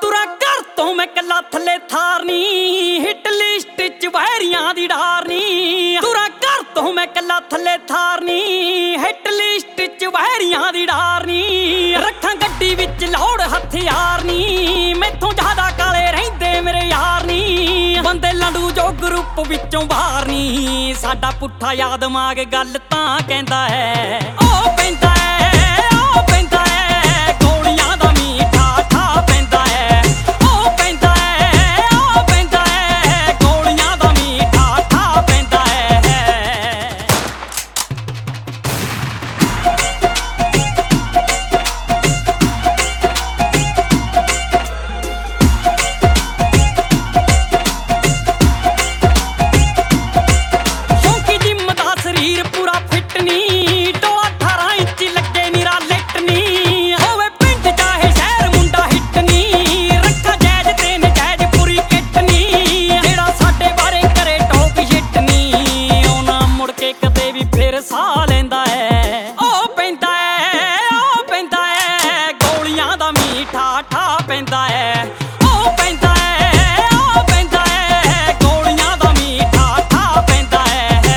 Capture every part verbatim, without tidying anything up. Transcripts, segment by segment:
ਤੁਰਾ ਘਰ ਤੋਂ ਮੈਂ ਕੱਲਾ ਥੱਲੇ ਥਾਰਨੀ, ਹਿੱਟ ਲਿਸਟ ਚ ਵੈਰੀਆਂ ਦੀ ਡਾਰਨੀ। ਤੁਰਾ ਘਰ ਤੋਂ ਮੈਂ ਕੱਲਾ ਥੱਲੇ ਥਾਰਨੀ, ਹਿੱਟ ਲਿਸਟ ਚ ਵੈਰੀਆਂ ਦੀ ਡਾਰਨੀ। ਰੱਖਾਂ ਗੱਡੀ ਵਿੱਚ ਲੋੜ ਹਥਿਆਰ ਨੀ, ਮੈਥੋਂ ਜ਼ਿਆਦਾ ਕਾਲੇ ਰਹਿੰਦੇ ਮੇਰੇ ਯਾਰ ਨੀ। ਬੰਦੇ ਲੰਡੂ ਜੋ ਗਰੁੱਪ ਵਿੱਚੋਂ ਬਾਹਰ ਨੀ, ਸਾਡਾ ਪੁੱਠਾ ਯਾਦ ਦਿਮਾਗ ਗੱਲ ਤਾਂ ਕਹਿੰਦਾ ਹੈ। ਉਹ ਪੈਂਦਾ ਹੈ, ਉਹ ਪੈਂਦਾ ਹੈ, ਗੋਲੀਆਂ ਦਾ ਮੀਠਾ ਠਾ ਪੈਂਦਾ ਹੈ। ਉਹ ਪੈਂਦਾ ਹੈ, ਉਹ ਪੈਂਦਾ ਹੈ, ਗੋਲੀਆਂ ਦਾ ਮੀਠਾ ਠਾ ਪੈਂਦਾ ਹੈ। ਸ਼ੌਂਕੀ ਜਿੰਮ ਦਾ ਸਰੀਰ ਪੂਰਾ ਫਿੱਟ ਨੀ, ਟੋਆ ਅਠਾਰਾਂ ਇੰਚ ਲੱਗੇ ਨੀਰਾ ਲਿੱਟ ਨੀ। ਹੋਵੇ ਪਿੰਡ ਚਾਹੇ ਸ਼ਹਿਰ ਮੁੰਡਾ ਹਿੱਟ ਨੀ, ਰੱਖਾ ਜੈਜ ਤੇ ਨਜਾਇਜ਼ ਪੂਰੀ ਕਿੱਟ ਨੀ। ਜਿਹੜਾ ਸਾਡੇ ਬਾਰੇ ਕਰੇ ਟੋਕ ਸ਼ਿੱਟ ਨੀ, ਉਹ ਨਾ ਮੁੜ ਕੇ ਕਦੇ ਵੀ ਫਿਰ ਸਾਹ ਲੈਂਦਾ ਹੈ। ਉਹ ਪੈਂਦਾ ਹੈ, ਉਹ ਪੈਂਦਾ ਹੈ, ਗੋਲੀਆਂ ਦਾ ਮੀਠਾ ਠਾ ਪੈਂਦਾ ਹੈ। ਉਹ ਪੈਂਦਾ ਹੈ, ਉਹ ਪੈਂਦਾ ਹੈ, ਗੋਲੀਆਂ ਦਾ ਮੀਠਾ ਠਾ ਪੈਂਦਾ ਹੈ।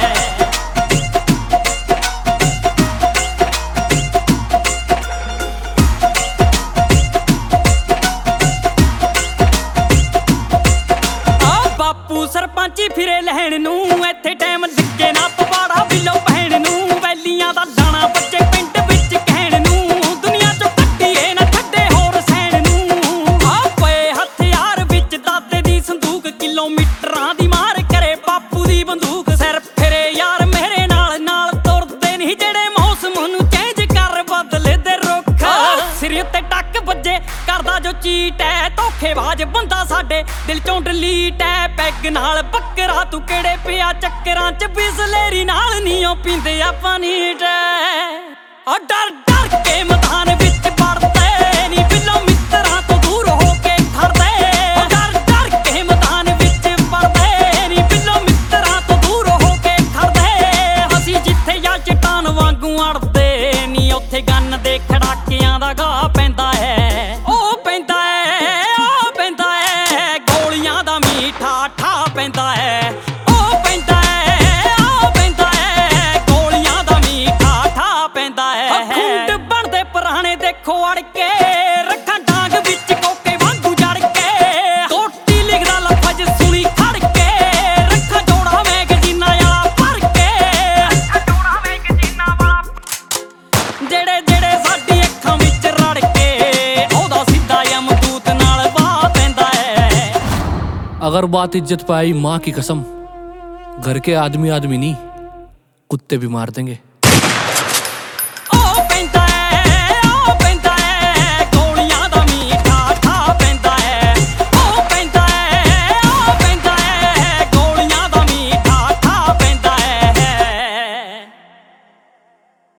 ਆ ਬਾਪੂ ਸਰਪੰਚੀ ਫਿਰੇ ਲੈਣ ਨੂੰ, ਇੱਥੇ ਟਾਈਮ ਲੱਗੇ ਨਾ ਪਵਾੜਾ ਬਿੱਲੋ ਭੈਣ ਨੂੰ। ਵੈਲੀਆਂ ਦਾ ਦਾਣਾ ਬੱਚੇ ਪਿੰਡ ਵਿੱਚ ਕਹਿਣ ਨੂੰ, ਦੁਨੀਆ ਚੋਂ ਕੱਢੀਏ ਨਾ ਛੱਡੇ ਹੋਰ ਸੈਣ ਨੂੰ। ਆ ਪਏ ਹਥਿਆਰ ਵਿੱਚ ਦਾਦੇ ਦੀ ਸੰਦੂਕ, ਕਿਲੋਮੀਟਰਾਂ ਦੀ ਮਾਰ ਕਰੇ ਬਾਪੂ ਦੀ ਬੰਦੂਕ। ਸਿਰ ਫਿਰੇ ਯਾਰ ਮੇਰੇ ਨਾਲ ਨਾਲ ਤੁਰਦੇ ਨਹੀਂ, ਜਿਹੜੇ ਮੌਸਮ ਨੂੰ ਚੇਂਜ ਕਰ ਬਦਲੇ ਦੇ ਰੁੱਖ। ਸਿਰ ਉੱਤੇ ਟੱਕ ਵੱਜੇ ਕਰਦਾ ਜੋ ਚੀਟ ਹੈ, ਧੋਖੇਬਾਜ਼ ਬੰਦਾ ਸਾਡੇ ਦਿਲ ਚੋਂ ਡਿਲੀਟ ਹੈ। ਪੈਗ ਨਾਲ ਬੱਕਰਾ ਤੂੰ ਕਿਹੜੇ ਪਿਆ ਚੱਕਰਾਂ ਚ, ਬਿਸਲੇਰੀ ਨਾਲ ਨੀ ਉਹ ਪੀਂਦੇ ਆਪਾਂ ਨੀਟ। ਆ ਡਰ ਡਰ ਕੇ ਮੈਦਾਨ ਵਿੱਚ ਵੜਦੇ ਨੀ, ਬਿੱਲੋ ਮਿੱਤਰਾਂ ਤੋਂ ਦੂਰ ਹੋ ਕੇ ਖੜਦੇ। ਡਰ ਡਰ ਕੇ ਮੈਦਾਨ ਵਿੱਚ ਵੜਦੇ ਨੀ, ਬਿੱਲੋ ਮਿੱਤਰਾਂ ਤੋਂ ਦੂਰ ਹੋ ਕੇ ਖੜਦੇ। ਅਸੀਂ ਜਿੱਥੇ ਜਾਂ ਚਟਾਨ ਵਾਂਗੂ ਅੜਦੇ ਨੀ, ਉੱਥੇ ਗੰਨ ਦੇ ਖੜਾਕਿਆਂ ਦਾ ਗਾਹ ਪੈਂਦਾ ਹੈ। ਉਹ ਪੈਂਦਾ ਹੈ, ਉਹ ਪੈਂਦਾ ਹੈ, ਗੋਲੀਆਂ ਦਾ ਮੀਠਾ ਠਾ ਪੈਂਦਾ ਹੈ। ਉਹ ਪੈਂਦਾ ਹੈ, ਉਹ ਪੈਂਦਾ ਹੈ, ਗੋਲੀਆਂ ਦਾ ਮੀਠਾ ਠਾ ਪੈਂਦਾ ਹੈ। ਖੁੰਡ ਬਣਦੇ ਪੁਰਾਣੇ ਦੇਖੋ ਅੜ ਕੇ, ਰੱਖਾਂ ਡਾਂਗ ਵਿੱਚ ਕੋਕੇ ਵਾਂਗੂ ਜੜ ਕੇ। ਕੋਟੀ ਲਿਖਦਾ ਲਫ਼ਜ਼ ਸੁਣੀ ਖੜ ਕੇ, ਰੱਖਾਂ ਜੋੜਾ ਮੈਗਜ਼ੀਨਾਂ ਵਾਲਾ ਭਰ ਕੇ। ਜਿਹੜੇ ਜਿਹੜੇ ਸਾਡੀ ਅੱਖਾਂ ਵਿੱਚ ਰੜ ਕੇ, ਉਹਦਾ ਸਿੱਧਾ ਯਮਦੂਤ ਨਾਲ ਵਾਹ ਪੈਂਦਾ ਹੈ। अगर बात इज्जत पे आई माँ की कसम, घर के आदमी आदमी नहीं कुत्ते भी मार देंगे।